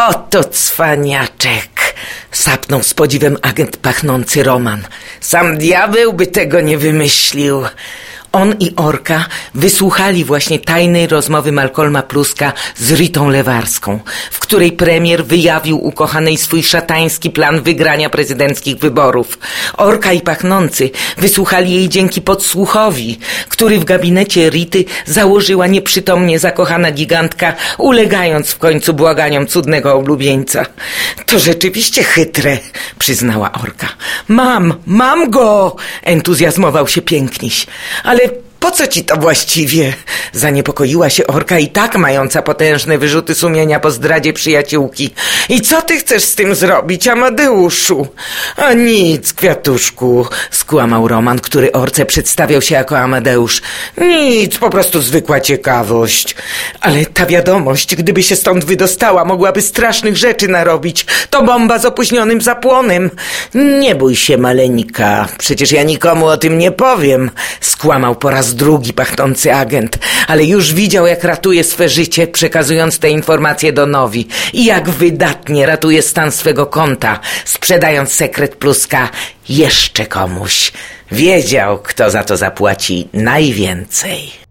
Oto cwaniaczek, sapnął z podziwem agent pachnący Roman. Sam diabeł by tego nie wymyślił. On i Orka wysłuchali właśnie tajnej rozmowy Malcolma Pluska z Ritą Lewarską, w której premier wyjawił ukochanej swój szatański plan wygrania prezydenckich wyborów. Orka i Pachnący wysłuchali jej dzięki podsłuchowi, który w gabinecie Rity założyła nieprzytomnie zakochana gigantka, ulegając w końcu błaganiom cudnego oblubieńca. To rzeczywiście chytre, przyznała Orka. Mam go! Entuzjazmował się Piękniś. Ale po co ci to właściwie? Zaniepokoiła się Orka, i tak mająca potężne wyrzuty sumienia po zdradzie przyjaciółki. I co ty chcesz z tym zrobić, Amadeuszu? A nic, kwiatuszku, skłamał Roman, który Orce przedstawiał się jako Amadeusz. Nic, po prostu zwykła ciekawość. Ale ta wiadomość, gdyby się stąd wydostała, mogłaby strasznych rzeczy narobić. To bomba z opóźnionym zapłonem. Nie bój się, maleńka, przecież ja nikomu o tym nie powiem, skłamał po raz drugi pachnący agent, ale już widział, jak ratuje swe życie, przekazując te informacje Donowi, i jak wydatnie ratuje stan swego konta, sprzedając sekret Pluska jeszcze komuś. Wiedział, kto za to zapłaci najwięcej.